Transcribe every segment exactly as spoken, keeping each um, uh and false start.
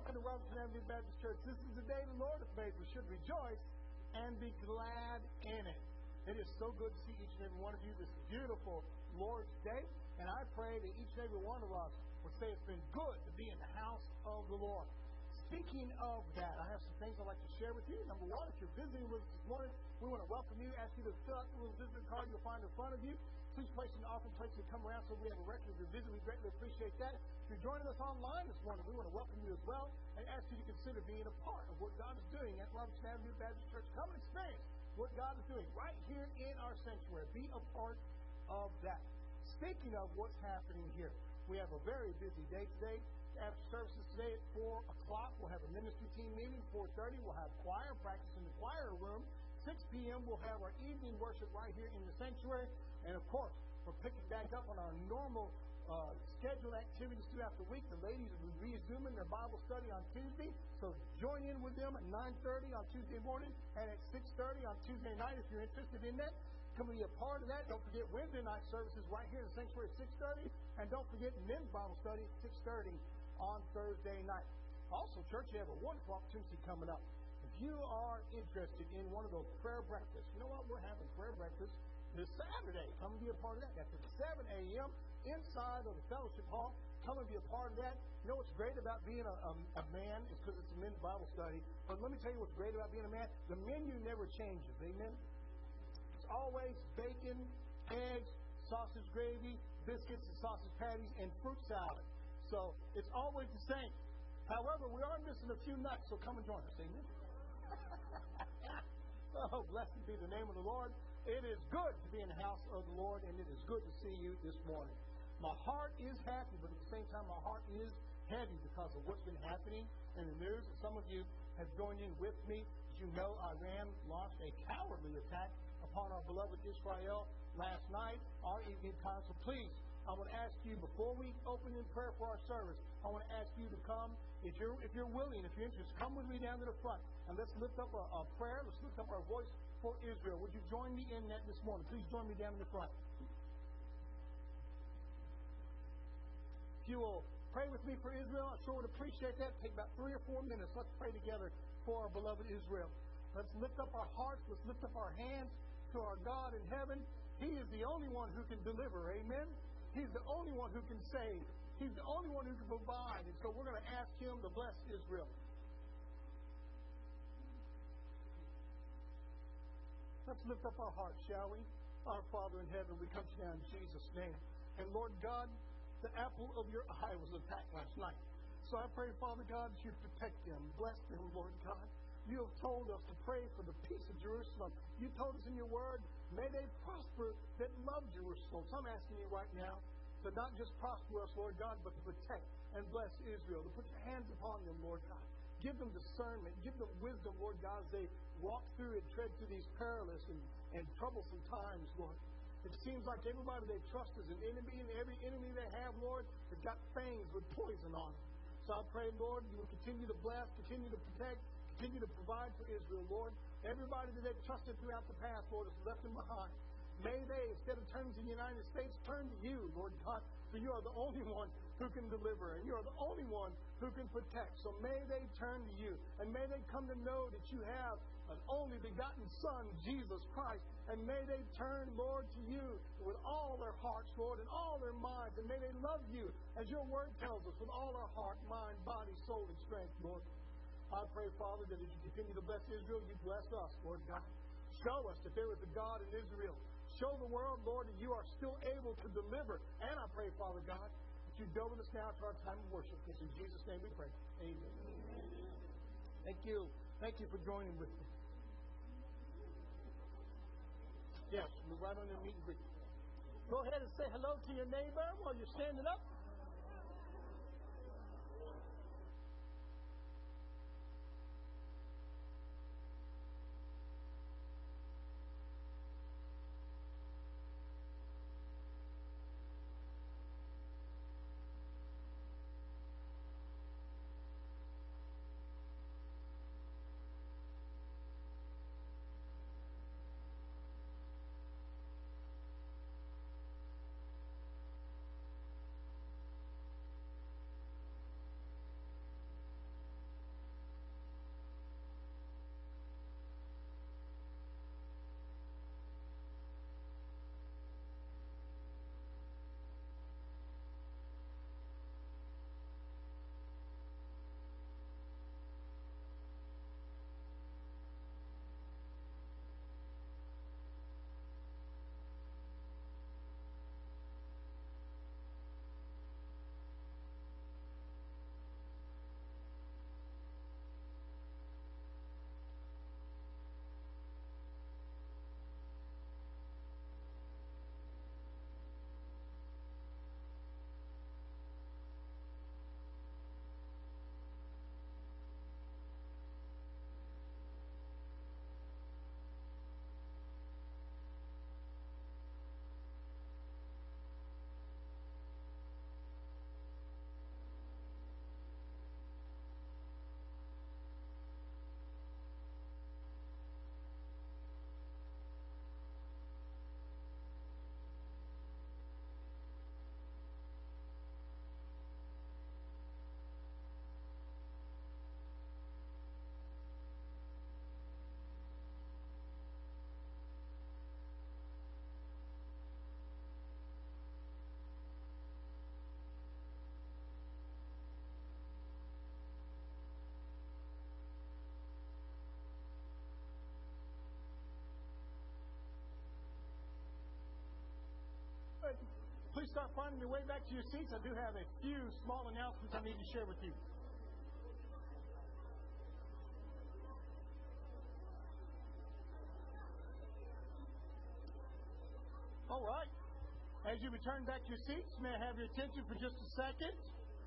Welcome to Robinson Avenue Baptist Church. This is the day the Lord has made. We should rejoice and be glad in it. It is so good to see each and every one of you this beautiful Lord's Day. And I pray that each and every one of us will say it's been good to be in the house of the Lord. Speaking of that, I have some things I'd like to share with you. Number one, if you're visiting with us this morning, we want to welcome you, ask you to fill out the little visitor card you'll find in front of you. Please place it in the offering plate to come around so we have a record of your visit. We greatly appreciate that. If you're joining us online this morning, we want to welcome you as well and ask you to consider being a part of what God is doing at Robinson Avenue Baptist Church. Come and experience what God is doing right here in our sanctuary. Be a part of that. Speaking of what's happening here, we have a very busy day today. After services today at four o'clock, we'll have a ministry team meeting. four thirty, we'll have choir practice in the choir room. six p.m., we'll have our evening worship right here in the sanctuary. And, of course, we're picking back up on our normal uh, scheduled activities throughout the week. The ladies will be resuming their Bible study on Tuesday. So join in with them at nine thirty on Tuesday morning and at six thirty on Tuesday night if you're interested in that. Come and be a part of that. Don't forget Wednesday night services right here in the sanctuary at six thirty. And don't forget men's Bible study at six thirty on Thursday night. Also, church, you have a wonderful opportunity coming up. If you are interested in one of those prayer breakfasts, you know what? We're having prayer breakfast this Saturday. Come and be a part of that. That's at seven a.m. inside of the fellowship hall. Come and be a part of that. You know what's great about being a, a, a man is because it's a men's Bible study. But let me tell you what's great about being a man. The menu never changes. Amen? It's always bacon, eggs, sausage gravy, biscuits and sausage patties, and fruit salad. So it's always the same. However, we are missing a few nuts, so come and join us. Amen? Oh, blessed be the name of the Lord. It is good to be in the house of the Lord, and it is good to see you this morning. My heart is happy, but at the same time, my heart is heavy because of what's been happening in the news. Some of you have joined in with me. As you know, Iran launched a cowardly attack upon our beloved Israel last night, our evening time. So please, I want to ask you, before we open in prayer for our service, I want to ask you to come. If you're if you're willing, if you're interested, come with me down to the front, and let's lift up a, a prayer. Let's lift up our voice for Israel. Would you join me in that this morning? Please join me down in the front. If you will pray with me for Israel, I sure would appreciate that. Take about three or four minutes. Let's pray together for our beloved Israel. Let's lift up our hearts. Let's lift up our hands to our God in heaven. He is the only one who can deliver. Amen? He's the only one who can save. He's the only one who can provide. And so we're going to ask Him to bless Israel. Let's lift up our hearts, shall we? Our Father in heaven, we come to you now in Jesus' name. And Lord God, the apple of your eye was attacked last night. So I pray, Father God, that you protect them. Bless them, Lord God. You have told us to pray for the peace of Jerusalem. You told us in your word, may they prosper that love Jerusalem. So I'm asking you right now to not just prosper us, Lord God, but to protect and bless Israel, to put your hands upon them, Lord God. Give them discernment. Give them wisdom, Lord God, as they walk through and tread through these perilous and, and troublesome times, Lord. It seems like everybody they trust is an enemy, and every enemy they have, Lord, has got fangs with poison on them. So I pray, Lord, you will continue to bless, continue to protect, continue to provide for Israel, Lord. Everybody that they've trusted throughout the past, Lord, has left them behind. May they, instead of turning to the United States, turn to you, Lord God, for you are the only one who can deliver, and you are the only one who can protect. So may they turn to you, and may they come to know that you have an only begotten Son, Jesus Christ, and may they turn, Lord, to you with all their hearts, Lord, and all their minds, and may they love you, as your word tells us, with all our heart, mind, body, soul, and strength, Lord. I pray, Father, that as you continue to bless Israel, you bless us, Lord God. Show us that there is a God in Israel. Show the world, Lord, that you are still able to deliver. And I pray, Father God, that you go with us now to our time of worship. It's in Jesus' name we pray. Amen. Thank you. Thank you for joining with me. Yes, move right on your meet and greet. Go ahead and say hello to your neighbor while you're standing up. please start finding your way back to your seats. I do have a few small announcements I need to share with you. All right. As you return back to your seats, may I have your attention for just a second?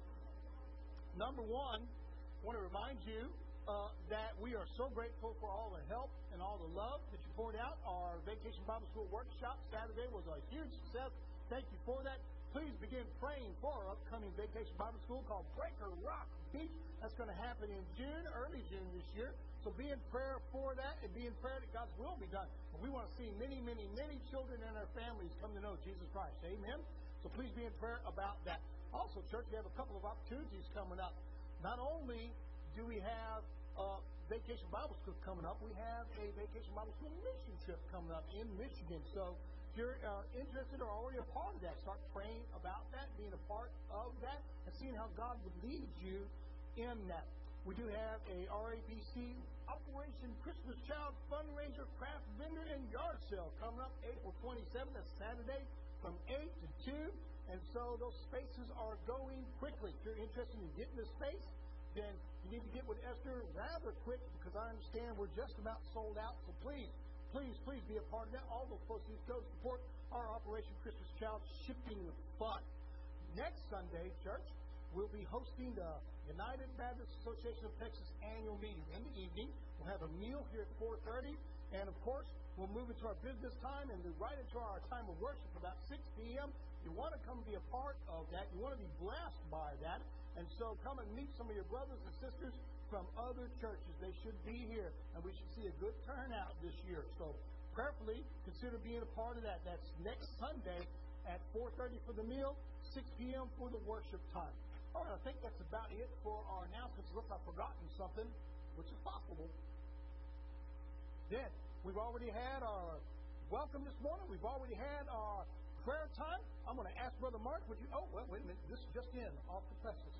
Number one, I want to remind you uh, that we are so grateful for all the help and all the love that you poured out. Our Vacation Bible School workshop Saturday was a huge success. Thank you for that. Please begin praying for our upcoming Vacation Bible School called Breaker Rock Beach. That's going to happen in June, early June this year. So be in prayer for that and be in prayer that God's will be done. But we want to see many, many, many children and their families come to know Jesus Christ. Amen? So please be in prayer about that. Also, church, we have a couple of opportunities coming up. Not only do we have uh, Vacation Bible School coming up, we have a Vacation Bible School mission trip coming up in Michigan. So if you're uh, interested or already a part of that, start praying about that, being a part of that, and seeing how God would lead you in that. We do have a R A B C Operation Christmas Child fundraiser, craft vendor, and yard sale coming up April twenty-seventh. That's Saturday from eight to two. And so those spaces are going quickly. If you're interested in getting the space, then you need to get with Esther rather quick because I understand we're just about sold out. So please, please, please be a part of that. All those proceeds go to support our Operation Christmas Child Shipping Fund. Next Sunday, church, we'll be hosting the United Baptist Association of Texas annual meeting in the evening. We'll have a meal here at four thirty. And, of course, we'll move into our business time and then right into our time of worship about six p.m. You want to come be a part of that. You want to be blessed by that. And so come and meet some of your brothers and sisters from other churches. They should be here, and we should see a good turnout this year. So prayerfully consider being a part of that. That's next Sunday at four thirty for the meal, six p.m. for the worship time. All right, I think that's about it for our announcements. Unless I've forgotten something, which is possible. Then, we've already had our welcome this morning. We've already had our prayer time. I'm going to ask Brother Mark, would you... Oh, well, wait a minute. This is just in, off the presses.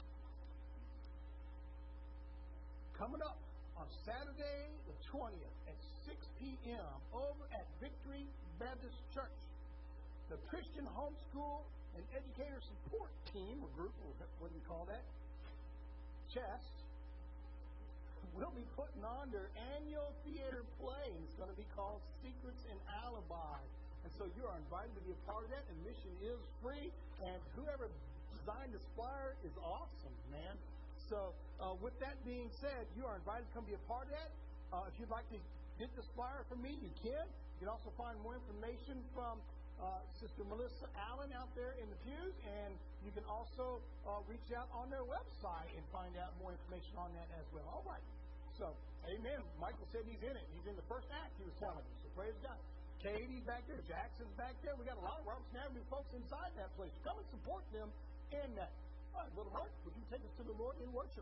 Coming up on Saturday the twentieth at six p.m. over at Victory Baptist Church, the Christian Homeschool and Educator Support Team, or group, or what do you call that? Chest, will be putting on their annual theater play. It's going to be called Secrets and Alibi. And so you are invited to be a part of that. Admission is free. And whoever designed this flyer is awesome, man. So uh, with that being said, you are invited to come be a part of that. Uh, if you'd like to get this flyer from me, you can. You can also find more information from Uh, Sister Melissa Allen out there in the pews, and you can also uh, reach out on their website and find out more information on that as well. All right. So, amen. Michael said he's in it. He's in the first act, he was telling me. So, praise God. Katie's back there. Jackson's back there. We got a lot of Robertson Avenue folks inside that place. Come and support them in that. All right, Brother Mark, would you take us to the Lord in worship?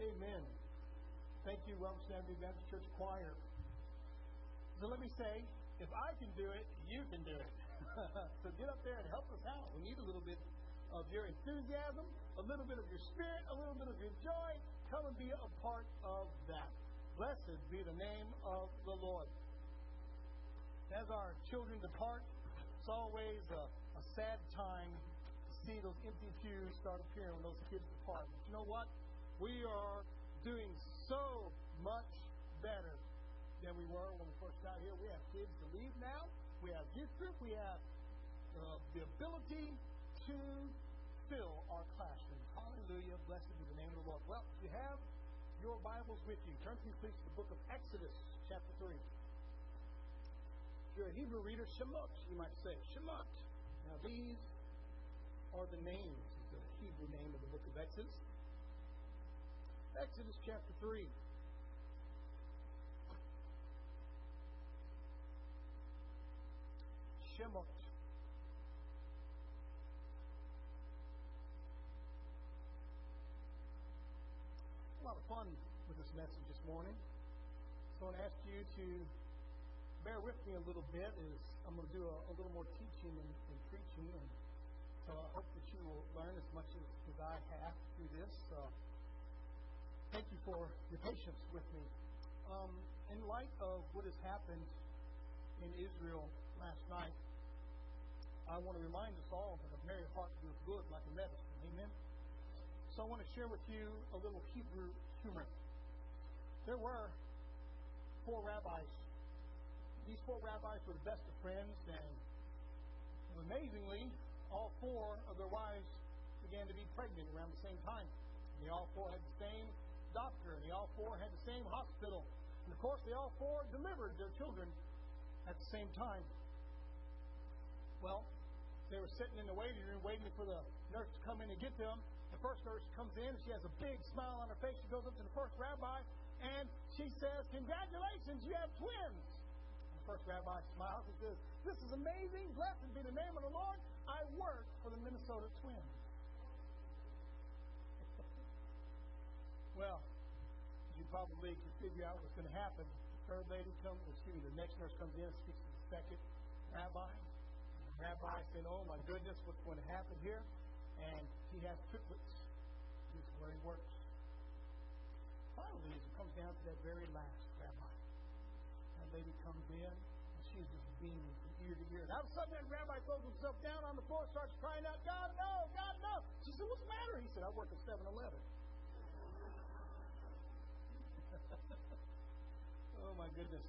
Amen. Thank you, Welcome to Avenue Baptist Church Choir. So let me say, if I can do it, you can do it. So get up there and help us out. We need a little bit of your enthusiasm, a little bit of your spirit, a little bit of your joy. Come and be a part of that. Blessed be the name of the Lord. As our children depart, it's always a, a sad time to see those empty pews start appearing when those kids depart. But you know what? We are doing so much better than we were when we first got here. We have kids to lead now. We have youth group. We have uh, the ability to fill our classrooms. Hallelujah. Blessed be the name of the Lord. Well, if you have your Bibles with you, turn to me please to the book of Exodus, chapter three. If you're a Hebrew reader, Shemot, you might say. Shemot. Now these are the names, the Hebrew name of the book of Exodus. Exodus chapter three. Shemot. A lot of fun with this message this morning. So I want to ask you to bear with me a little bit as I'm going to do a, a little more teaching and, and preaching. And so I hope that you will learn as much as, as I have through this. Uh, thank you for your patience with me. Um, in light of what has happened in Israel last night, I want to remind us all that a merry heart doeth good like a medicine. Amen? So I want to share with you a little Hebrew humor. There were four rabbis. These four rabbis were the best of friends, and amazingly, all four of their wives began to be pregnant around the same time. And they all four had the same doctor, and they all four had the same hospital. And of course, they all four delivered their children at the same time. Well, they were sitting in the waiting room waiting for the nurse to come in and get them. The first nurse comes in, and she has a big smile on her face. She goes up to the first rabbi, and she says, "Congratulations, you have twins." And the first rabbi smiles and says, "This is amazing. Blessed be the name of the Lord. I work for the Minnesota Twins." Well, you probably can figure out what's going to happen. The third lady comes, excuse me, the next nurse comes in and speaks to the second rabbi. Rabbi said, "Oh my goodness, what's going to happen here?" And he has triplets. This is where he works. Finally, as it comes down to that very last rabbi, that lady comes in, and she's just beaming from ear to ear. And all of a sudden, that rabbi throws himself down on the floor, starts crying out, "God, no! God, no!" She said, "What's the matter?" He said, "I work at seven eleven. Oh my goodness.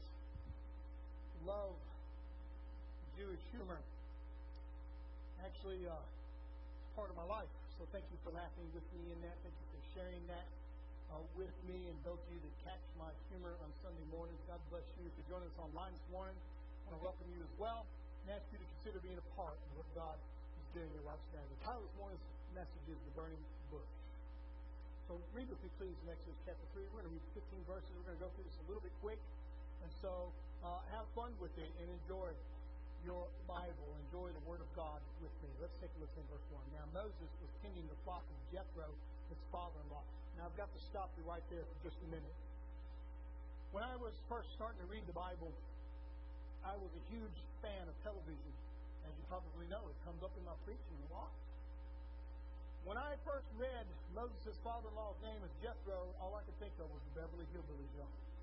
Love Jewish humor. Actually, uh, it's part of my life. So thank you for laughing with me in that. Thank you for sharing that uh, with me. And those of you that catch my humor on Sunday mornings, God bless you. If you're joining us online this morning, I want to welcome you as well and ask you to consider being a part of what God is doing in Robertson Avenue. The title this morning's message is The Burning Bush. So read with me, please, in Exodus chapter three. We're going to read fifteen verses. We're going to go through this a little bit quick. And so uh, have fun with it and enjoy your Bible. Enjoy the Word of God with me. Let's take a look at verse one. Now Moses was tending the flock of Jethro, his father-in-law. Now I've got to stop you right there for just a minute. When I was first starting to read the Bible, I was a huge fan of television. As you probably know, it comes up in my preaching a lot. When I first read Moses' father-in-law's name as Jethro, all I could think of was the Beverly Hillbillies.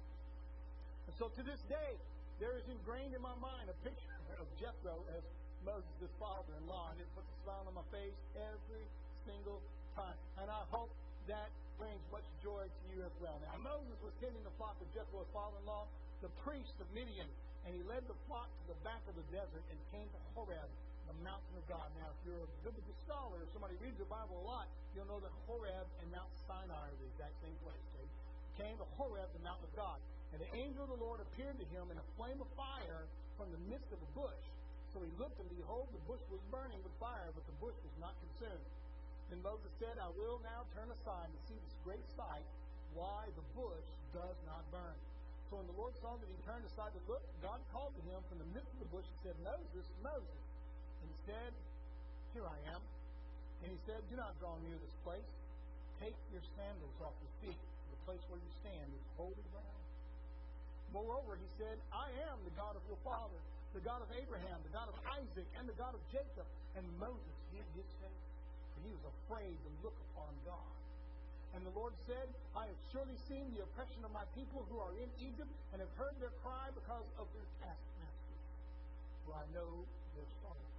And so to this day, there is ingrained in my mind a picture of Jethro as Moses' father-in-law. And it puts a smile on my face every single time. And I hope that brings much joy to you as well. Now, Moses was tending the flock of Jethro, his father-in-law, the priest of Midian. And he led the flock to the back of the desert and came to Horeb, the mountain of God. Now, if you're a biblical scholar, if somebody reads the Bible a lot, you'll know that Horeb and Mount Sinai are the exact same place. Okay? He came to Horeb, the mountain of God. And the angel of the Lord appeared to him in a flame of fire from the midst of a bush. So he looked, and behold, the bush was burning with fire, but the bush was not consumed. Then Moses said, "I will now turn aside to see this great sight, why the bush does not burn." So when the Lord saw that he turned aside to look, God called to him from the midst of the bush and said, "Moses, Moses." And he said, "Here I am." And he said, "Do not draw near this place. Take your sandals off your feet. The place where you stand is holy ground. Moreover, he said, I am the God of your father, the God of Abraham, the God of Isaac, and the God of Jacob. And Moses hid his face, for he was afraid to look upon God. And the Lord said, I have surely seen the oppression of my people who are in Egypt, and have heard their cry because of their taskmasters, for I know their sorrow.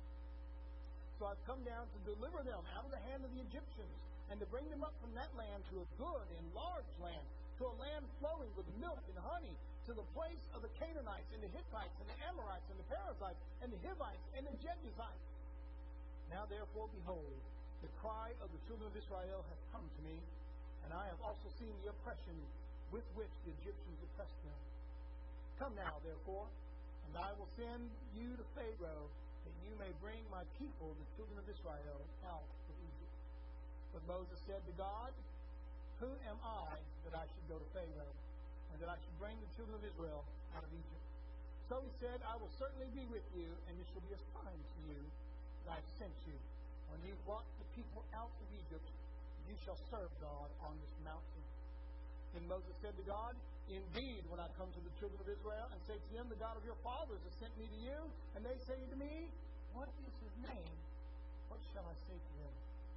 So I've come down to deliver them out of the hand of the Egyptians, and to bring them up from that land to a good and large land, to a land flowing with milk and honey, to the place of the Canaanites, and the Hittites, and the Amorites, and the Perizzites, and the Hivites, and the Jebusites. Now therefore, behold, the cry of the children of Israel has come to me, and I have also seen the oppression with which the Egyptians oppressed them. Come now, therefore, and I will send you to Pharaoh, that you may bring my people, the children of Israel, out of Egypt. But Moses said to God, who am I that I should go to Pharaoh, and that I should bring the children of Israel out of Egypt? So he said, I will certainly be with you, and it shall be a sign to you that I have sent you. When you brought the people out of Egypt, you shall serve God on this mountain. Then Moses said to God, indeed, when I come to the children of Israel and say to them, the God of your fathers has sent me to you, and they say to me, what is his name? What shall I say to them?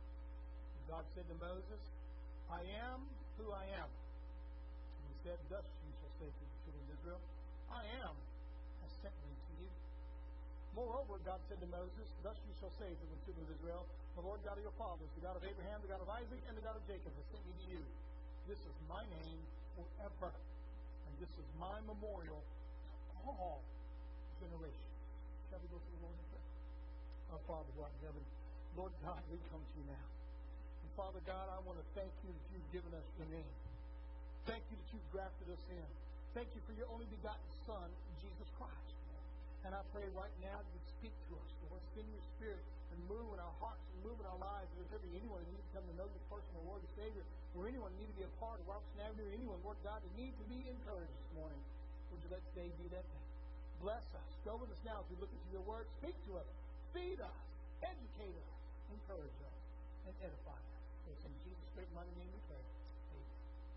And God said to Moses, I am who I am. And he said, thus you shall say to the children of Israel, I am has sent me to you. Moreover, God said to Moses, thus you shall say to the children of Israel, the Lord God of your fathers, the God of Abraham, the God of Isaac, and the God of Jacob has sent me to you. This is my name forever, and this is my memorial to all generations. Shall we go to the Lord in prayer? Our Father who art in heaven, Lord God, we come to you now. And Father God, I want to thank you that you've given us your name. Thank you that you've grafted us in. Thank you for your only begotten Son, Jesus Christ. And I pray right now that you speak to us, Lord. Send your Spirit and move in our hearts and move in our lives. If there's anyone that needs to come to know your personal Lord and Savior, or anyone that needs to be a part of Robertson Avenue, or anyone, Lord God, that needs to be encouraged this morning, would you let today be that day? Bless us. Go with us now as we look into your word. Speak to us. Feed us. Educate us. Encourage us. And edify us. It's in Jesus' great mighty name we pray. Amen.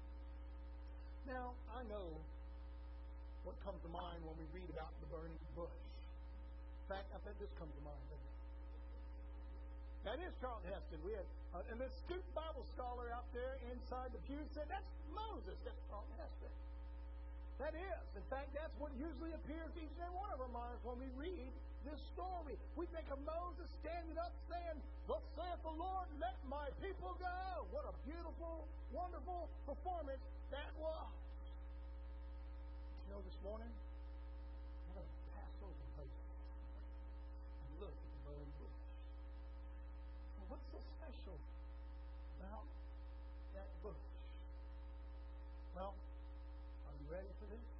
Now, I know what comes to mind when we read about the burning bush. In fact, I think this comes to mind, doesn't it? That is Charlton Heston. We had uh, an astute Bible scholar out there inside the pew said, that's Moses. That's Charlton Heston. That is. In fact, that's what usually appears to each and every one of our minds when we read this story. We think of Moses standing up saying, thus saith the Lord, let my people go. What a beautiful, wonderful performance that was. You know, this morning, we're going to pass over Moses and look at the burning bush. Well, what's so special about that bush? Well, are you ready for this?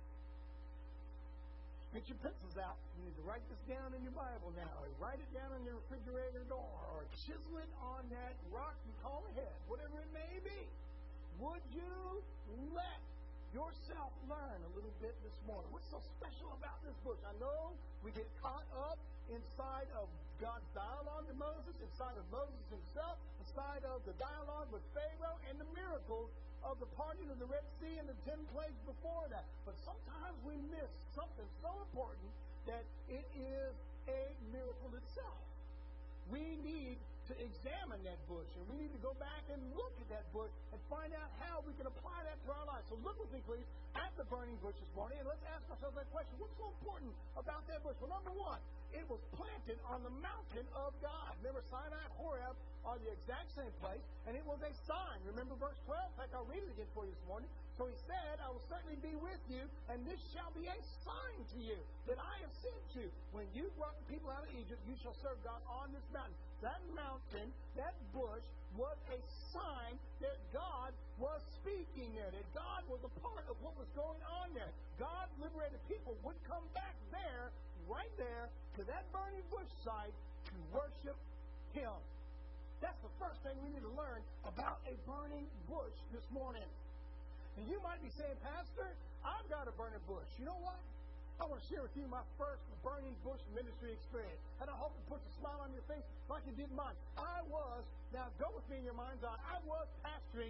Get your pencils out. You need to write this down in your Bible now, or write it down on your refrigerator door, or chisel it on that rock you call a head, whatever it may be. Would you let yourself learn a little bit this morning? What's so special about this bush? I know we get caught up inside of God's dialogue to Moses, inside of Moses himself, inside of the dialogue with Pharaoh, and the miracles of the parting of the Red Sea and the ten plagues before that. But sometimes we miss something so important that it is a miracle itself. We need to examine that bush, and we need to go back and look at that bush and find out how we can apply that to our lives. So look with me, please, at the burning bush this morning, and let's ask ourselves that question. What's so important about that bush? Well, number one, it was planted on the mountain of God. Remember, Sinai and Horeb are the exact same place, and it was a sign. Remember verse twelve? In fact, I'll read it again for you this morning. So he said, I will certainly be with you, and this shall be a sign to you that I have sent you. When you brought the people out of Egypt, you shall serve God on this mountain. That mountain, that bush, was a sign that God was speaking there, that God was a part of what was going on there. God's liberated people would come back there, right there, to that burning bush site to worship Him. That's the first thing we need to learn about a burning bush this morning. And you might be saying, Pastor, I've got a burning bush. You know what? I want to share with you my first burning bush ministry experience. And I hope it puts a smile on your face like it did mine. I was, now go with me in your mind's eye, I was pastoring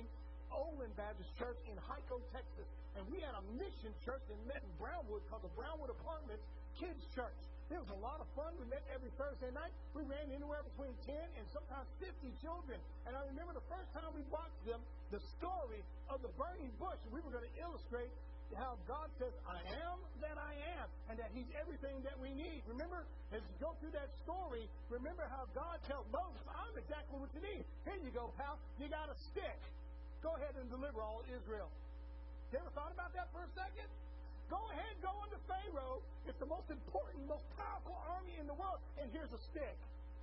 Olin Baptist Church in Hyco, Texas. And we had a mission church that met in Brownwood called the Brownwood Apartments Kids Church. It was a lot of fun. We met every Thursday night. We ran anywhere between ten and sometimes fifty children. And I remember the first time we brought to them the story of the burning bush. We were going to illustrate how God says, I am that I am, and that He's everything that we need. Remember, as you go through that story, remember how God tells Moses, I'm exactly what you need. Here you go, pal. You got a stick. Go ahead and deliver all Israel. You ever thought about that for a second? Go ahead, go into Pharaoh. It's the most important, most powerful army in the world, and here's a stick.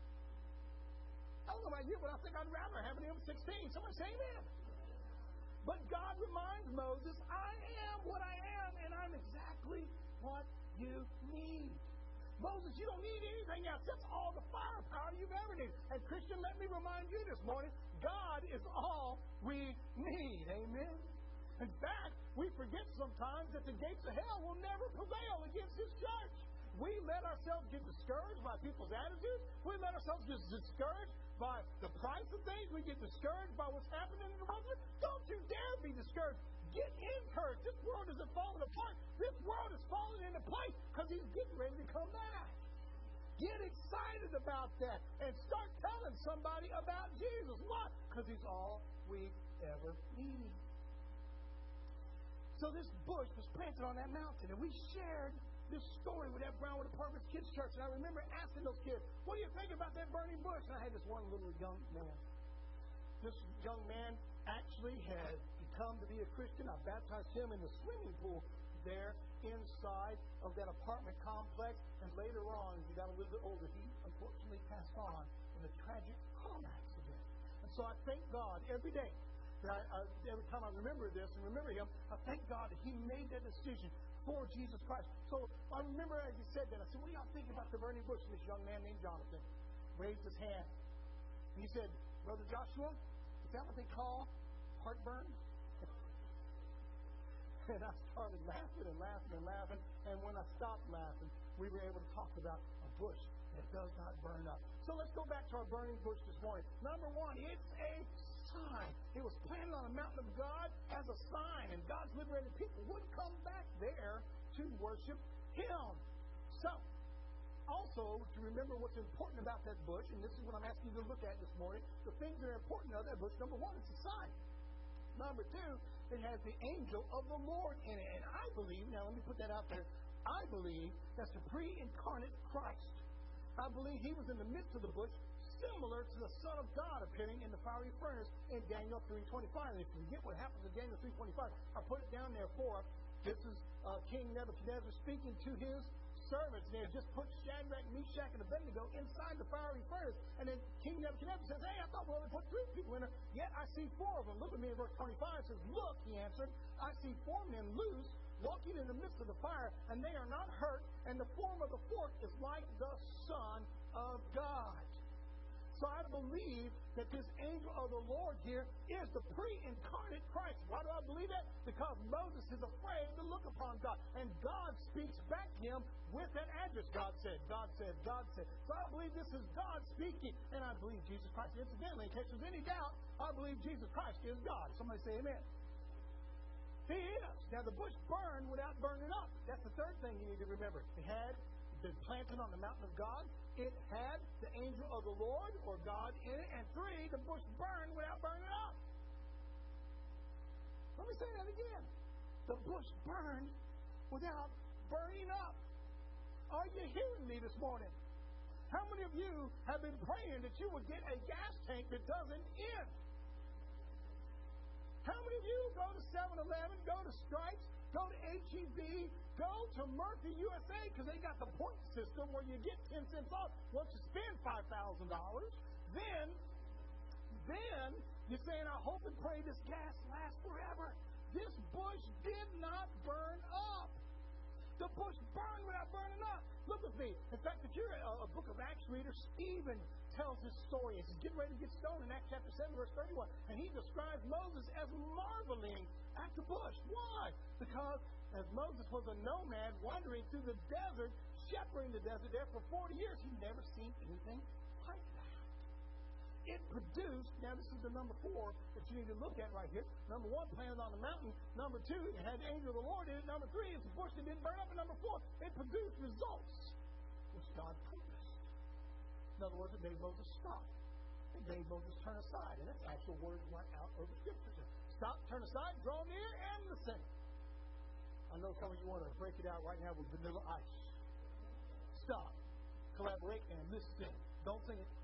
I don't know about you, but I think I'd rather have an M sixteen. Somebody say amen. But God reminds Moses, I am what I am, and I'm exactly what you need. Moses, you don't need anything else. That's all the firepower you've ever needed. And Christian, let me remind you this morning, God is all we need. Amen? In fact, we forget sometimes that the gates of hell will never prevail against His church. We let ourselves get discouraged by people's attitudes. We let ourselves get discouraged by the price of things. We get discouraged by what's happening in the world. Don't you dare be discouraged. Get encouraged. This world isn't falling apart. This world is falling into place because He's getting ready to come back. Get excited about that and start telling somebody about Jesus. Why? Because He's all we ever need. So this bush was planted on that mountain, and we shared this story with that Brownwood Apartments Kids Church. And I remember asking those kids, what do you think about that burning bush? And I had this one little young man. This young man actually had become to be a Christian. I baptized him in the swimming pool there inside of that apartment complex. And later on, as he got a little bit older, he unfortunately passed on in a tragic car accident. And so I thank God every day. I, I, every time I remember this and remember him, I thank God that he made that decision for Jesus Christ. So I remember as he said that, I said, what do y'all think about the burning bush? And this young man named Jonathan raised his hand. And he said, Brother Joshua, is that what they call heartburn? And I started laughing and laughing and laughing. And when I stopped laughing, we were able to talk about a bush that does not burn up. So let's go back to our burning bush this morning. Number one, it's a sign. It was planted on the mountain of God as a sign, and God's liberated people would come back there to worship Him. So, also, to remember what's important about that bush, and this is what I'm asking you to look at this morning, the things that are important about that bush. Number one, it's a sign. Number two, it has the angel of the Lord in it. And I believe, now let me put that out there, I believe that's the pre-incarnate Christ. I believe He was in the midst of the bush, similar to the Son of God appearing in the fiery furnace in Daniel three twenty-five. And if you forget what happens in Daniel three twenty-five, I put it down there for us. This is uh, King Nebuchadnezzar speaking to his servants. And they had just put Shadrach, Meshach, and Abednego inside the fiery furnace. And then King Nebuchadnezzar says, hey, I thought we only put three people in there. Yet I see four of them. Look at me in verse twenty-five. It says, look, he answered, I see four men loose, walking in the midst of the fire, and they are not hurt, and the form of the fourth is like the Son of God. So I believe that this angel of the Lord here is the pre-incarnate Christ. Why do I believe that? Because Moses is afraid to look upon God. And God speaks back to him with that address. God said, God said, God said. So I believe this is God speaking. And I believe Jesus Christ. Incidentally, in case there's any doubt, I believe Jesus Christ is God. Somebody say amen. He is. Now the bush burned without burning up. That's the third thing you need to remember. It had been planted on the mountain of God. It had the angel of the Lord, or God, in it. And three, the bush burned without burning up. Let me say that again. The bush burned without burning up. Are you hearing me this morning? How many of you have been praying that you would get a gas tank that doesn't end? How many of you go to seven eleven, go to Stripes, go to H E B, go to Murphy U S A, because they got the point system where you get ten cents off once you spend five thousand dollars. Then, then you're saying, I hope and pray this gas lasts forever. This bush did not burn up. The bush burned without burning up. Look with me. In fact, if you're a, a book of Acts reader, Stephen tells this story as he's getting ready to get stoned in Acts chapter seven, verse thirty-one. And he describes Moses as marveling at the bush. Why? Because as Moses was a nomad wandering through the desert, shepherding the desert there for forty years, he'd never seen anything like that. it produced, now this is the number four that you need to look at right here. Number one, planted on the mountain. Number two, it had the angel of the Lord in it. Number three, it's a bush that didn't burn up. And number four, it produced results which God purposed. In other words, it made Moses stop. It made Moses turn aside. And that's actual words right out of the scriptures. Stop, turn aside, draw near, and listen. I know some of you want to break it out right now with Vanilla Ice. Stop, collaborate, and listen. Don't sing it.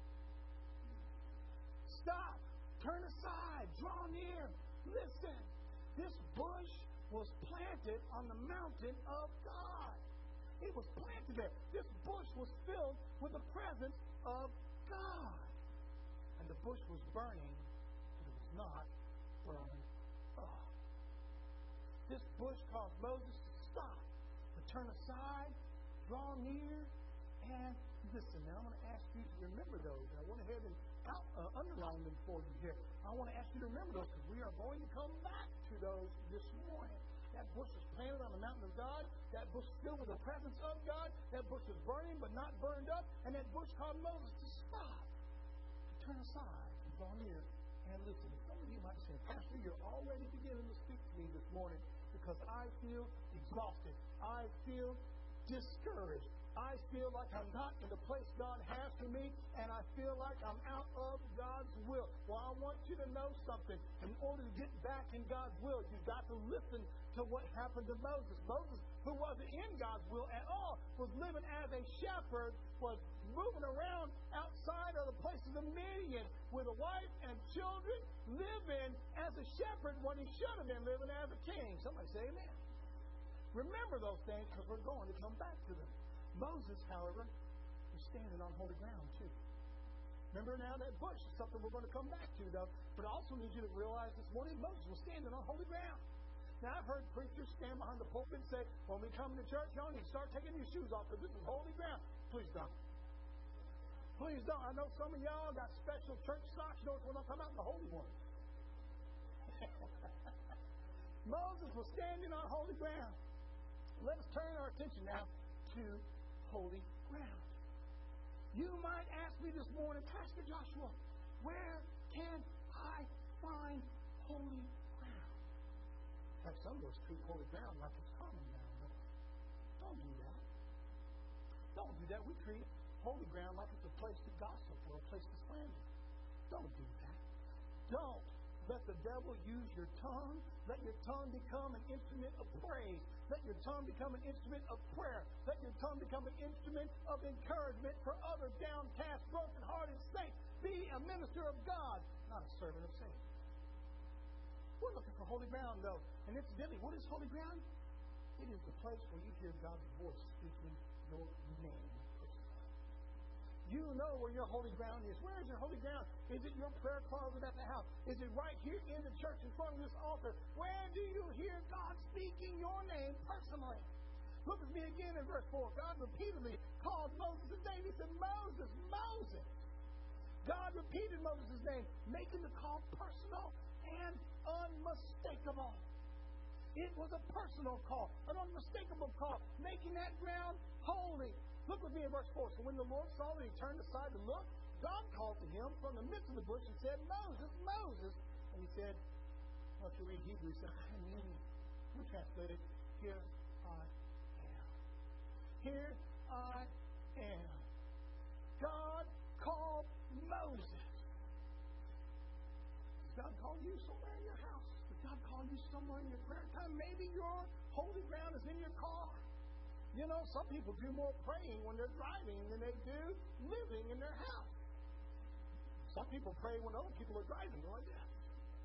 Stop, turn aside, draw near, listen. This bush was planted on the mountain of God. It was planted there. This bush was filled with the presence of God. And the bush was burning, but it was not burned up. This bush caused Moses to stop, to turn aside, draw near, and listen. Now I'm going to ask you to remember those. I went ahead and out, uh, underline them for you here. I want to ask you to remember those because we are going to come back to those this morning. That bush was planted on the mountain of God. That bush was filled with the presence of God. That bush was burning but not burned up. And that bush caused Moses to stop, to turn aside, and draw near, and listen. Some of you might say, Pastor, you're already beginning to speak to me this morning because I feel exhausted. I feel discouraged. I feel like I'm not in the place God has for me, and I feel like I'm out of God's will. Well, I want you to know something. In order to get back in God's will, you've got to listen to what happened to Moses. Moses, who wasn't in God's will at all, was living as a shepherd, was moving around outside of the places of Midian with a wife and children, living as a shepherd when he should have been living as a king. Somebody say amen. Remember those things because we're going to come back to them. Moses, however, was standing on holy ground, too. Remember now that bush is something we're going to come back to, though. But I also need you to realize this morning Moses was standing on holy ground. Now, I've heard preachers stand behind the pulpit and say, when we come to church, y'all need to start taking your shoes off because this is holy ground. Please don't. Please don't. I know some of y'all got special church socks. You know what I'm talking about? The holy ones. Moses was standing on holy ground. Let us turn our attention now to holy ground. You might ask me this morning, Pastor Joshua, where can I find holy ground? In fact, some of us treat holy ground like it's common ground. But don't do that. Don't do that. We treat holy ground like it's a place to gossip or a place to slander. Don't do that. Don't let the devil use your tongue. Let your tongue become an instrument of praise. Let your tongue become an instrument of prayer. Let your tongue become an instrument of encouragement for other downcast, broken-hearted saints. Be a minister of God, not a servant of Satan. We're looking for holy ground, though. And incidentally, what is holy ground? It is the place where you hear God's voice speaking your name. You know where your holy ground is. Where is your holy ground? Is it your prayer closet at the house? Is it right here in the church in front of this altar? Where do you hear God speaking your name personally? Look at me again in verse four. God repeatedly called Moses' name. He said, Moses, Moses. God repeated Moses' name, making the call personal and unmistakable. It was a personal call, an unmistakable call, making that ground holy. Look with me in verse four. So when the Lord saw that he turned aside to look, God called to him from the midst of the bush and said, Moses, Moses. And he said, well, if you read Hebrew, he said, I mean, we translated, here I am. Here I am. God called Moses. Does God call you somewhere in your house? Does God call you somewhere in your prayer time? Maybe your holy ground is in your car. You know, some people do more praying when they're driving than they do living in their house. Some people pray when other people are driving. They're like that.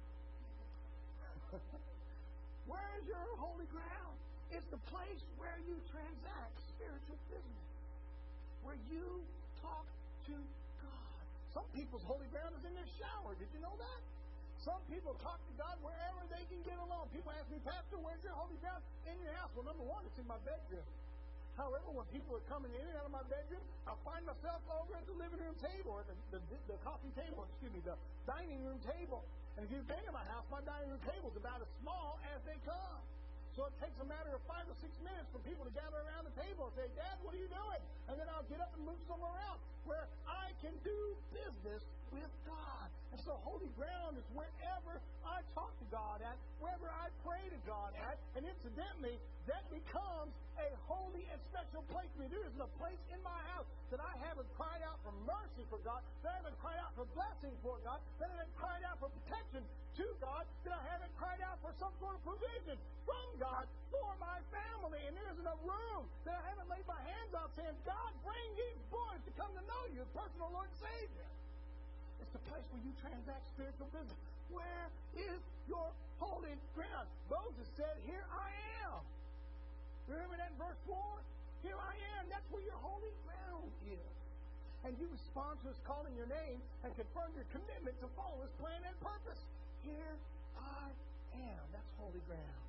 Where is your holy ground? It's the place where you transact spiritual business, where you talk to God. Some people's holy ground is in their shower. Did you know that? Some people talk to God wherever they can get along. People ask me, Pastor, where's your holy ground? In your house. Well, number one, it's in my bedroom. However, when people are coming in and out of my bedroom, I find myself over at the living room table, or the, the, the coffee table, excuse me, the dining room table. And if you've been in my house, my dining room table is about as small as they come. So it takes a matter of five or six minutes for people to gather around the table and say, Dad, what are you doing? And then I'll get up and move somewhere else where I can do business with God. And so holy ground is wherever I talk to God at, wherever I pray to God at, and incidentally, that becomes a holy and special place for me. There isn't a place in my house that I haven't cried out for mercy for God, that I haven't cried out for blessing for God, that I haven't cried out for protection to God, that I haven't cried out for some sort of provision from God for my family. And there isn't a room that I haven't laid my hands on saying, God, bring these boys to come to know you as personal Lord and Savior. It's the place where you transact spiritual business. Where is your holy ground? Moses said, here I am. Remember that in verse four? Here I am. That's where your holy ground is. And you respond to his calling your name and confirm your commitment to follow his plan and purpose. Here I am. That's holy ground.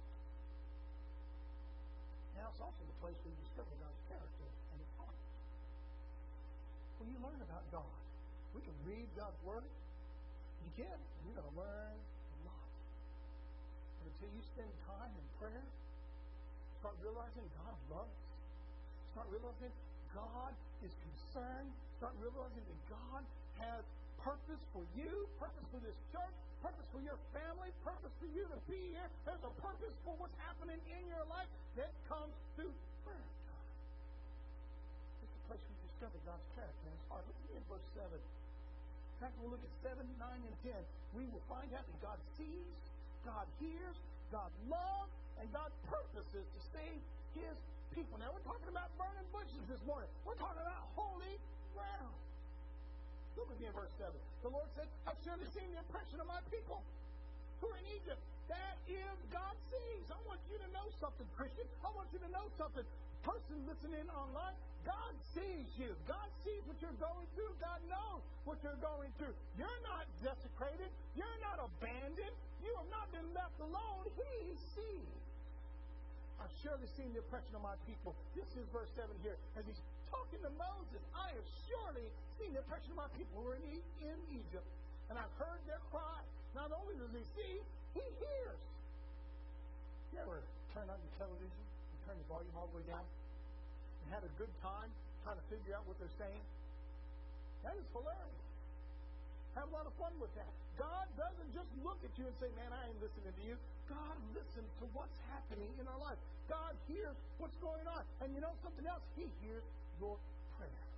Now it's also the place where you discover God's character and his heart. When you learn about God, we can read God's Word. You can. You're going to learn a lot. But until you spend time in prayer, start realizing God loves. Start realizing God is concerned. Start realizing that God has purpose for you, purpose for this church, purpose for your family, purpose for you to be here. There's a purpose for what's happening in your life that comes through prayer time. It's the place where you discover God's character and his heart. Look at me in verse seven. In fact, we'll look at seven, nine, and ten. We will find out that God sees, God hears, God loves, and God purposes to save his people. Now, we're talking about burning bushes this morning. We're talking about holy ground. Look with me in verse seven. The Lord said, I've surely seen the oppression of my people who are in Egypt. That is God sees. I want you to know something, Christian. I want you to know something. Person listening online, God sees you. God sees what you're going through. God knows what you're going through. You're not desecrated. You're not abandoned. You have not been left alone. He sees. I've surely seen the oppression of my people. This is verse seven here. As he's talking to Moses, I have surely seen the oppression of my people who are in, in Egypt. And I've heard their cry. Not only does he see, he hears. You ever turn on your television and turn the volume all the way down and had a good time trying to figure out what they're saying? That is hilarious. Have a lot of fun with that. God doesn't just look at you and say, man, I ain't listening to you. God listens to what's happening in our life. God hears what's going on. And you know something else? He hears your prayers.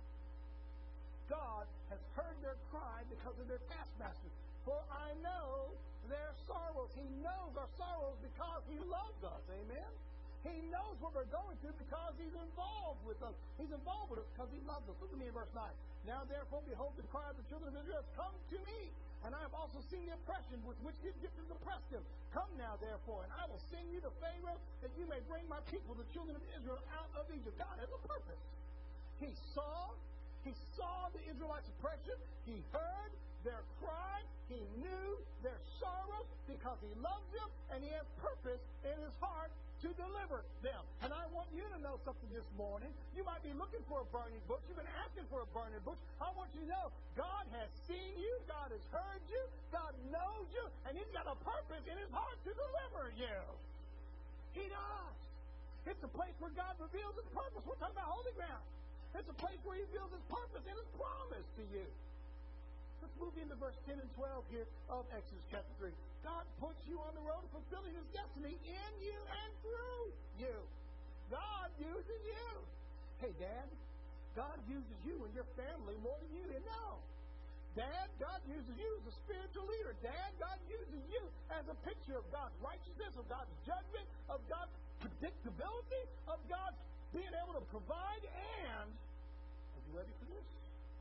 God has heard their cry because of their taskmasters. For I know their sorrows. He knows our sorrows because he loves us. Amen? He knows what we're going through because he's involved with us. He's involved with us because he loves us. Look at me in verse nine. Now therefore, behold, the cry of the children of Israel has come to me. And I have also seen the oppression with which the Egyptians oppressed them. Come now, therefore, and I will send you to Pharaoh, that you may bring my people, the children of Israel, out of Egypt. God has a purpose. He saw, he saw the Israelites' oppression. He heard their cry. He knew their sorrows because he loves them, and he has purpose in his heart to deliver them. And I want you to know something this morning. You might be looking for a burning bush. You've been asking for a burning bush. I want you to know God has seen you. God has heard you. God knows you. And he's got a purpose in his heart to deliver you. He does. It's a place where God reveals his purpose. We're talking about holy ground. It's a place where he reveals his purpose and his promise to you. Let's move into verse ten and twelve here of Exodus chapter three. God puts you on the road to fulfilling his destiny in you and through you. God uses you. Hey, Dad, God uses you and your family more than you did. No. Dad, God uses you as a spiritual leader. Dad, God uses you as a picture of God's righteousness, of God's judgment, of God's predictability, of God's being able to provide. And, are you ready for this?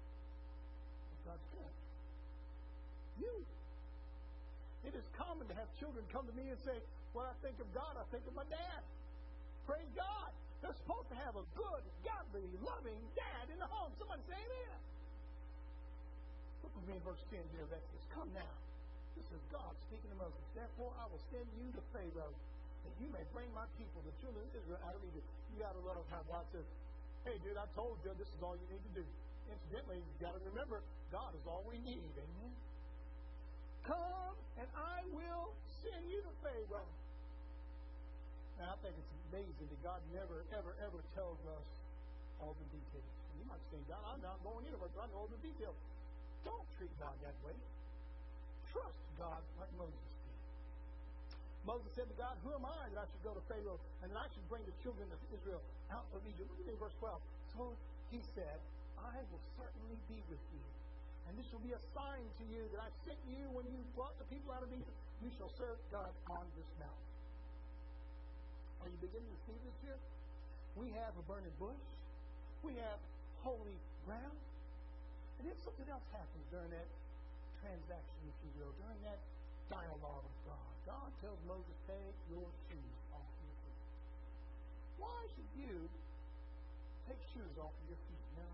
Of God's good. You. It is common to have children come to me and say, when I think of God, I think of my dad. Praise God. They're supposed to have a good, godly, loving dad in the home. Somebody say amen. Look with me in verse ten here of Exodus. Come now. This is God speaking to Moses. Therefore, I will send you to Pharaoh, that you may bring my people, the children of Israel, out of Egypt. You got to love how God says, hey, dude, I told you this is all you need to do. Incidentally, you got to remember, God is all we need. Amen. Come, and I will send you to Pharaoh. Now, I think it's amazing that God never, ever, ever tells us all the details. You might say, God, I'm not going anywhere, but I know all the details. Don't treat God that way. Trust God like Moses did. Moses said to God, who am I that I should go to Pharaoh and that I should bring the children of Israel out of Egypt? Look at verse twelve. So he said, I will certainly be with you. And this will be a sign to you that I sent you when you brought the people out of Egypt. You shall serve God on this mountain. Are you beginning to see this here? We have a burning bush. We have holy ground. And then something else happens during that transaction, if you will, during that dialogue with God. God tells Moses, take your shoes off your feet. Why should you take shoes off of your feet? Now,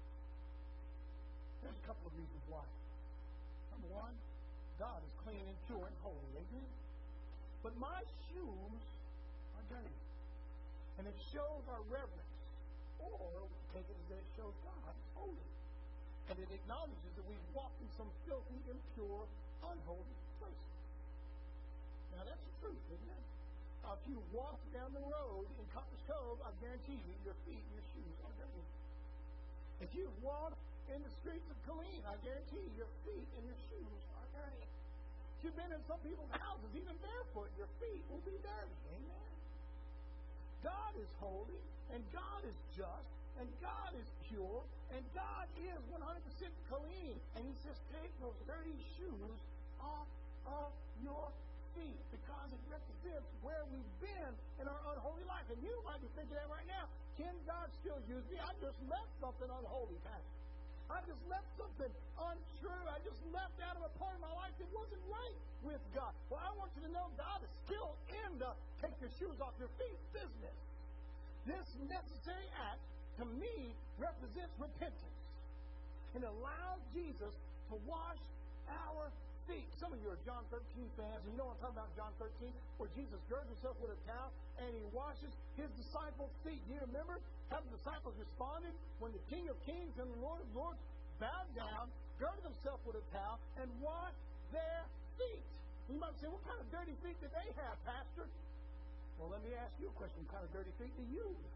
there's a couple of reasons why. Number one, God is clean and pure and holy. Amen? But my shoes are dirty. And it shows our reverence. Or we can take it as that it shows God is holy. And it acknowledges that we've walked in some filthy, impure, unholy places. Now that's the truth, isn't it? Uh, if you walk down the road in Copper's Cove, I guarantee you, your feet and your shoes are dirty. If you walk in the streets of Killeen, I guarantee you, your feet and your shoes are dirty. If you've been in some people's houses, even barefoot, your feet will be dirty. Amen? God is holy, and God is just, and God is pure, and God is one hundred percent clean. And he says, take those dirty shoes off of your feet, because it represents where we've been in our unholy life. And you might be thinking that right now, can God still use me? I just left something unholy, Pastor. I just left something untrue. I just left out of a part of my life that wasn't right with God. Well, I want you to know God is still in the take your shoes off your feet business. This necessary act, to me, represents repentance. And allows Jesus to wash our feet. Some of you are John thirteen fans, and you know what I'm talking about, John thirteen, where Jesus girds himself with a towel and he washes his disciples' feet. Do you remember how the disciples responded when the King of Kings and the Lord of Lords bowed down, girded himself with a towel, and washed their feet? You might say, what kind of dirty feet did they have, Pastor? Well, let me ask you a question. What kind of dirty feet do you have?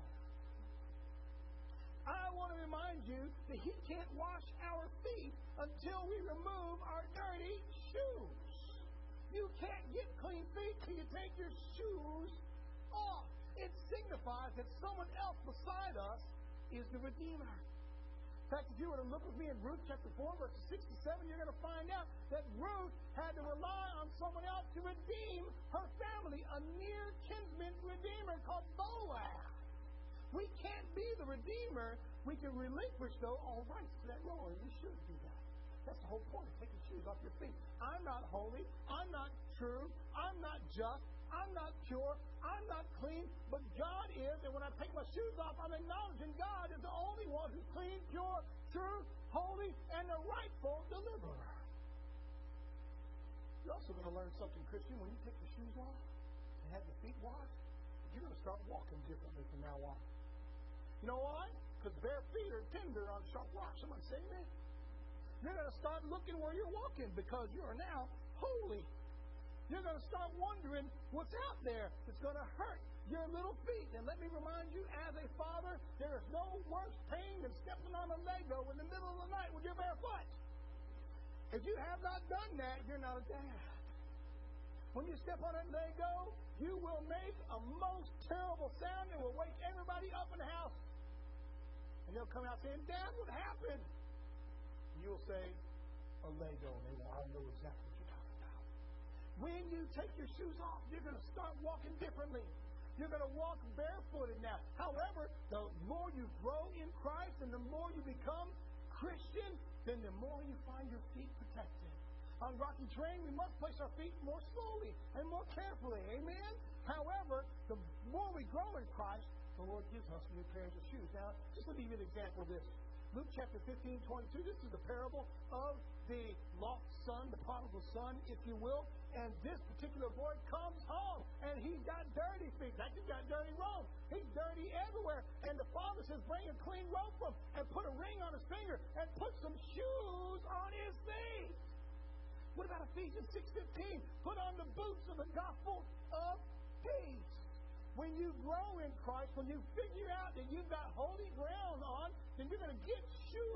I want to remind you that he can't wash our feet until we remove our dirty shoes. You can't get clean feet till you take your shoes off. It signifies that someone else beside us is the Redeemer. In fact, if you were to look with me in Ruth chapter four, verses six to seven, you're going to find out that Ruth had to rely on someone else to redeem her family, a near kinsman redeemer called Boaz. We can't be the Redeemer. We can relinquish, though, all rights to that role, and we should do that. That's the whole point of taking shoes off your feet. I'm not holy. I'm not true. I'm not just. I'm not pure. I'm not clean. But God is, and when I take my shoes off, I'm acknowledging God is the only one who's clean, pure, true, holy, and the rightful deliverer. You're also going to learn something, Christian. When you take your shoes off and have your feet washed, you're going to start walking differently from now on. You know why? Because bare feet are tender on sharp rocks. Somebody say amen. You're going to start looking where you're walking because you are now holy. You're going to start wondering what's out there that's going to hurt your little feet. And let me remind you, as a father, there is no worse pain than stepping on a Lego in the middle of the night with your bare foot. If you have not done that, you're not a dad. When you step on that Lego, you will make a most terrible sound and will wake everybody up in the house. And they'll come out saying, Dad, what happened? And you'll say, a Lego. And they will all know exactly what you're talking about. When you take your shoes off, you're going to start walking differently. You're going to walk barefooted now. However, the more you grow in Christ and the more you become Christian, then the more you find your feet protected. On rocky terrain, we must place our feet more slowly and more carefully. Amen? However, the more we grow in Christ, the Lord gives us new pairs of shoes. Now, just let me give you an example of this. Luke chapter fifteen, twenty-two, this is the parable of the lost son, the prodigal son, if you will. And this particular boy comes home, and he's got dirty feet. Like he's got dirty robes. He's dirty everywhere. And the father says, bring a clean robe for him, and put a ring on his finger, and put some shoes on his feet. What about Ephesians six fifteen? Put on the boots of the gospel of peace. When you grow in Christ, when you figure out that you've got holy ground on, then you're going to get shoes that are going to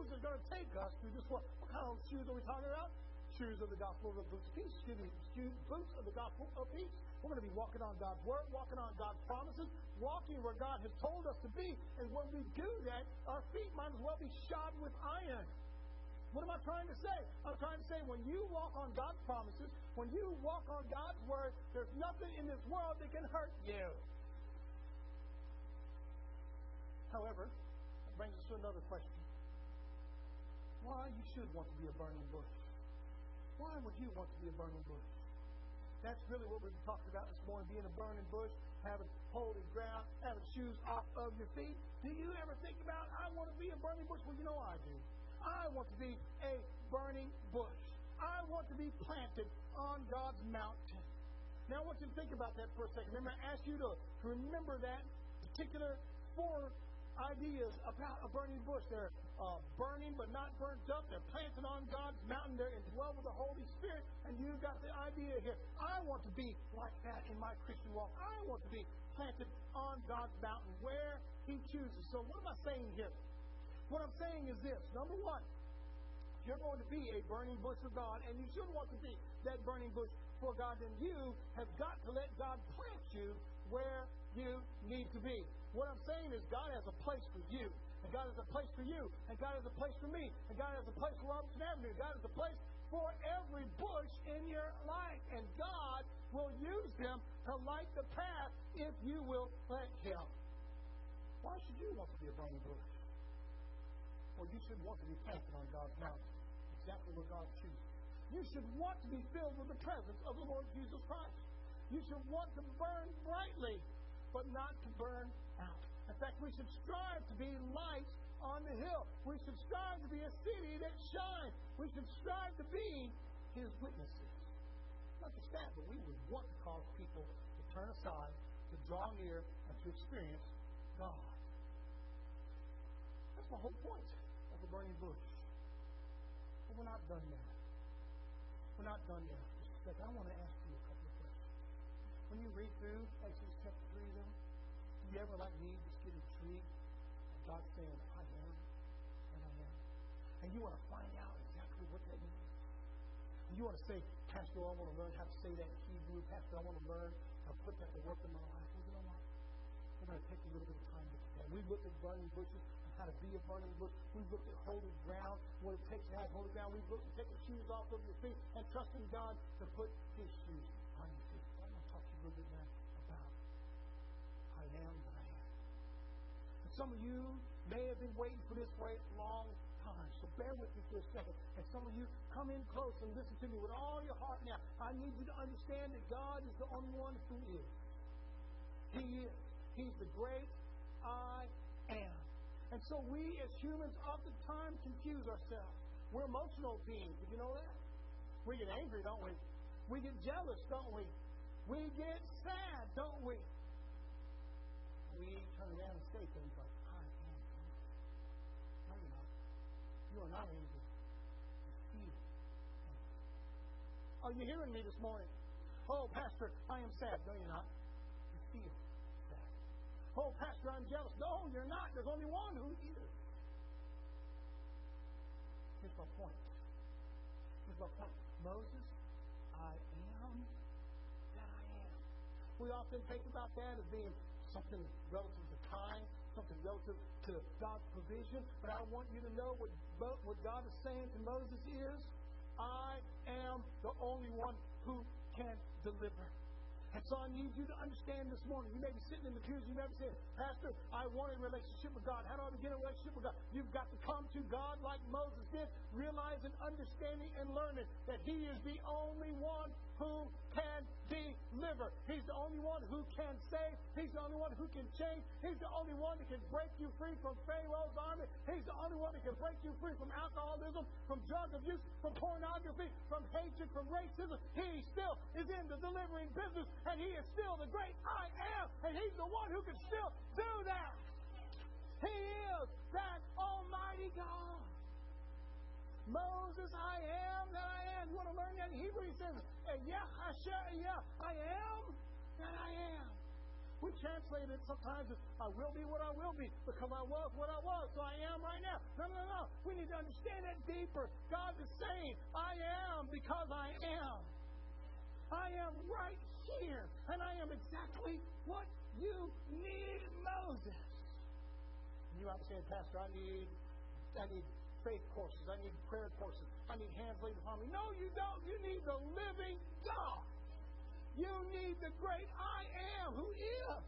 take us through this world. What kind of shoes are we talking about? Shoes of the gospel of boots of peace. Excuse me, shoes, boots of the gospel of peace. We're going to be walking on God's word, walking on God's promises, walking where God has told us to be. And when we do that, our feet might as well be shod with iron. What am I trying to say? I'm trying to say when you walk on God's promises, when you walk on God's word, there's nothing in this world that can hurt you. However, it brings us to another question. Why you should want to be a burning bush? Why would you want to be a burning bush? That's really what we've talked about this morning, being a burning bush, having holy ground, having shoes off of your feet. Do you ever think about, I want to be a burning bush? Well, you know I do. I want to be a burning bush. I want to be planted on God's mountain. Now, I want you to think about that for a second. Remember, I asked you to remember that particular four ideas about a burning bush. They're uh, burning but not burnt up. They're planted on God's mountain. They're indwelled with the Holy Spirit. And you've got the idea here. I want to be like that in my Christian walk. I want to be planted on God's mountain where He chooses. So what am I saying here? What I'm saying is this. Number one, you're going to be a burning bush for God, and you should want to be that burning bush for God, then you have got to let God plant you where you need to be. What I'm saying is God has a place for you, and God has a place for you, and God has a place for me, and God has a place for Robertson Avenue. God has a place for every bush in your life, and God will use them to light the path if you will let Him. Why should you want to be a burning bush? Well, you should want to be planted on God's mountain, exactly where God chooses. You should want to be filled with the presence of the Lord Jesus Christ. You should want to burn brightly, but not to burn out. In fact, we should strive to be lights on the hill. We should strive to be a city that shines. We should strive to be His witnesses. Not just that, but we would want to cause people to turn aside, to draw near, and to experience God. That's my whole point of the burning bush. But we're not done yet. We're not done yet. Just a second. I want to ask you a couple of questions. When you read through Exodus chapter three, then, do you ever, like me, just get intrigued? God saying, I am, and I am. And you want to find out exactly what that means. And you want to say, Pastor, I want to learn how to say that in Hebrew. Pastor, I want to learn how to put that to work in my life. Well, you know what? We're going to take a little bit of time to do that. We've looked at burning bushes, how to be a burning bush. We've looked at holy ground, what it takes to have holy ground. We've looked at taking shoes off of your feet and trusting God to put His shoes on your feet. I want to talk to you a little bit now about I am that I am. And some of you may have been waiting for this for a long time, so bear with me for a second. And some of you, come in close and listen to me with all your heart now. I need you to understand that God is the only one who is. He is. He's the great I am. And so we as humans oftentimes confuse ourselves. We're emotional beings. Did you know that? We get angry, don't we? We get jealous, don't we? We get sad, don't we? We turn around and say things like, I am angry. No, you're not. You are not angry. You feel angry. Are you hearing me this morning? Oh, Pastor, I am sad. No, you're not. You feel sad. Oh, Pastor, I'm jealous. No, you're not. There's only one who is. Here's my point. Here's my point. Moses, I am that I am. We often think about that as being something relative to time, something relative to God's provision. But I want you to know what, what God is saying to Moses is, I am the only one who can deliver. And so I need you to understand this morning. You may be sitting in the pews, you may be saying, Pastor, I want a relationship with God. How do I begin a relationship with God? You've got to come to God like Moses did, realizing, understanding, and learning that He is the only one who can deliver. He's the only one who can save. He's the only one who can change. He's the only one that can break you free from Pharaoh's army. He's the only one that can break you free from alcoholism, from drug abuse, from pornography, from hatred, from racism. He still is in the delivering business, and He is still the great I am, and He's the one who can still do that. He is that Almighty God. Moses, I am that I am. You want to learn that in Hebrew? He says, yeah, Asher, yeah, I am that I am. We translate it sometimes as, I will be what I will be because I was what I was, so I am right now. No, no, no. We need to understand that deeper. God is saying, I am because I am. I am right here, and I am exactly what you need, Moses. And you might be saying, Pastor, I need, I need faith courses. I need prayer courses. I need hands laid upon me. No, you don't. You need the living God. You need the great I am who is.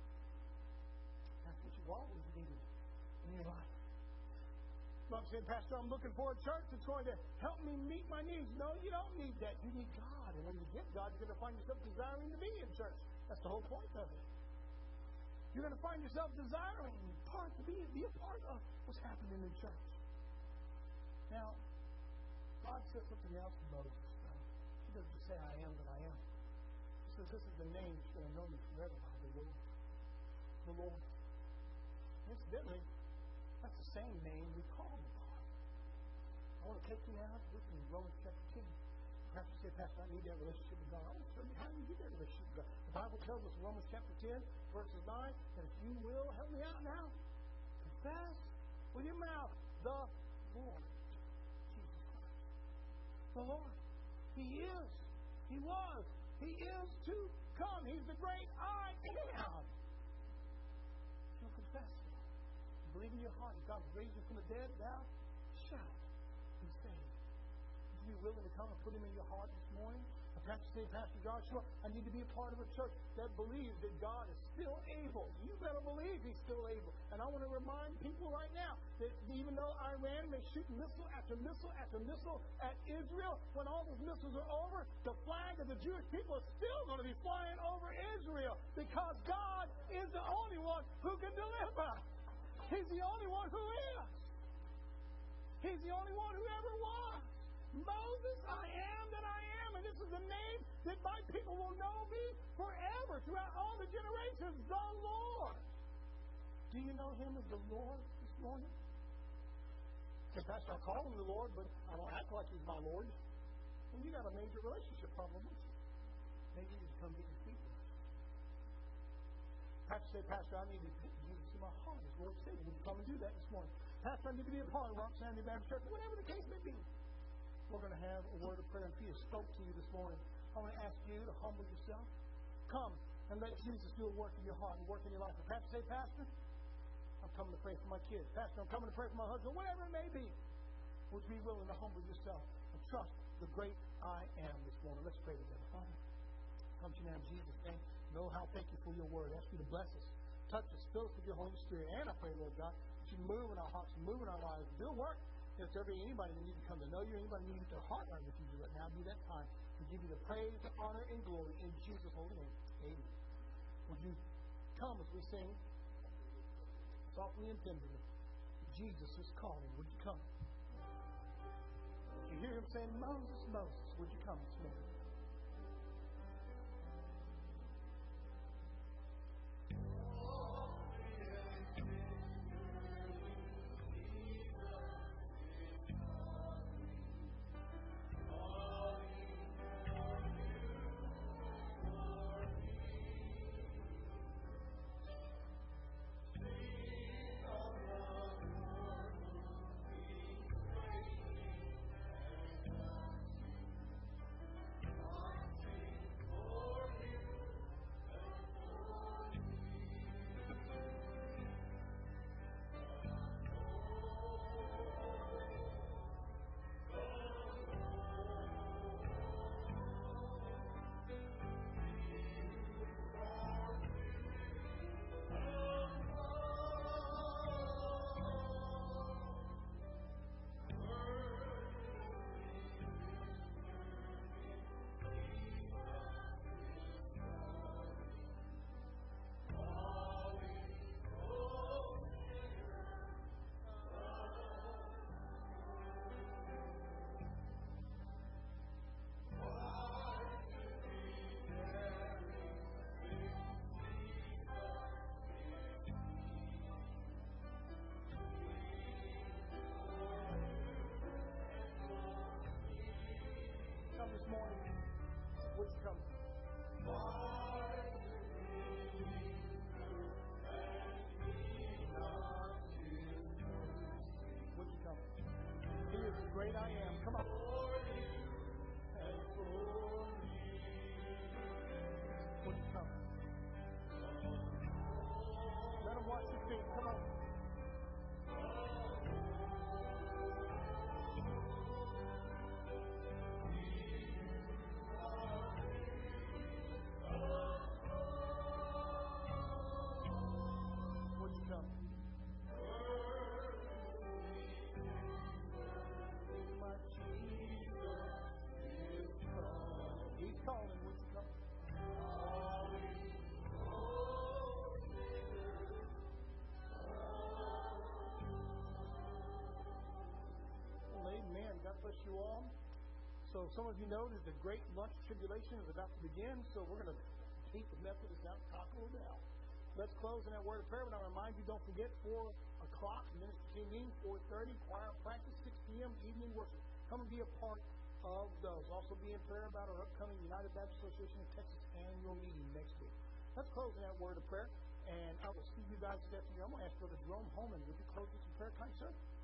That's what you've always needed in your life. I'm saying, Pastor, I'm looking for a church that's going to help me meet my needs. No, you don't need that. You need God. And when you get God, you're going to find yourself desiring to be in church. That's the whole point of it. You're going to find yourself desiring part to be, be a part of what's happening in church. Now, God says something else to Moses. He doesn't just say, I am that I am. He says, this is the name that's going to know you forever by the Lord. The Lord. Incidentally, that's the same name we call him by. I want to take you now with me in Romans chapter ten. Perhaps you say, Pastor, I need that relationship with God. I want to show you how you get that relationship with God. The Bible tells us in Romans chapter ten, verses nine, that if you will, help me out now, confess with your mouth the Lord Jesus Christ. The Lord. He is. He was. He is to come. He's the great I am. So confess it. Believe in your heart that God raised you from the dead, thou shalt be saved. Would you be willing to come and put him in your heart this morning? Perhaps you say, Pastor Joshua, I need to be a part of a church that believes that God is still able. You better believe he's still able. And I want to remind people right now that even though Iran may shoot missile after missile after missile at Israel, when all those missiles are over, the flag of the Jewish people is still going to be flying over Israel because God is the only one who can deliver. He's the only one who is. He's the only one who ever was. Moses, I am that I am. And this is a name that my people will know me forever throughout all the generations. The Lord. Do you know him as the Lord this morning? Say, Pastor, I call him the Lord, but I don't act like he's my Lord. And you got a major relationship problem with you. Maybe you just come get your feet washed. Perhaps you say, Pastor, I need to put Jesus in my heart, as Lord said. Would you come and do that this morning? Pastor, I need to be a part of Rock Sandy Baptist Church. Whatever the case may be. We're going to have a word of prayer. And Peter spoke to you this morning. I want to ask you to humble yourself. Come and let Jesus do a work in your heart and work in your life. And perhaps say, Pastor, I'm coming to pray for my kids. Pastor, I'm coming to pray for my husband. Whatever it may be. Would you be willing to humble yourself and trust the great I am this morning? Let's pray together. Father, come to you now in Jesus' name. Know how thank you for your word. I ask you to bless us. Touch us. Fill us with your Holy Spirit. And I pray, Lord God, that you move in our hearts, move in our lives, do work. If there be anybody that needs to come to know you, anybody needs their heart right with you, right now be that time. We give you the praise, the honor, and glory in Jesus' holy name. Amen. Would you come as we sing softly and tenderly? Jesus is calling. Would you come? If you hear him saying, Moses, Moses, would you come this morning? This morning, would you come? great I am. Come on. Would you come? Let them wash your feet. Come on. Would you come? My Jesus is calling. He's calling. Would you come? Amen. God bless you all. So some of you know that the great lunch tribulation is about to begin. So we're going to beat the Methodists out, Taco Bell. Let's close in that word of prayer. But I remind you, don't forget, four o'clock, Minister Team meeting, four thirty, choir practice, six p.m., evening worship. Come and be a part of those. Also be in prayer about our upcoming United Baptist Association of Texas annual meeting next week. Let's close in that word of prayer. And I will see you guys this afternoon. I'm going to ask Brother Jerome Holman, would you close with some prayer, kind sir?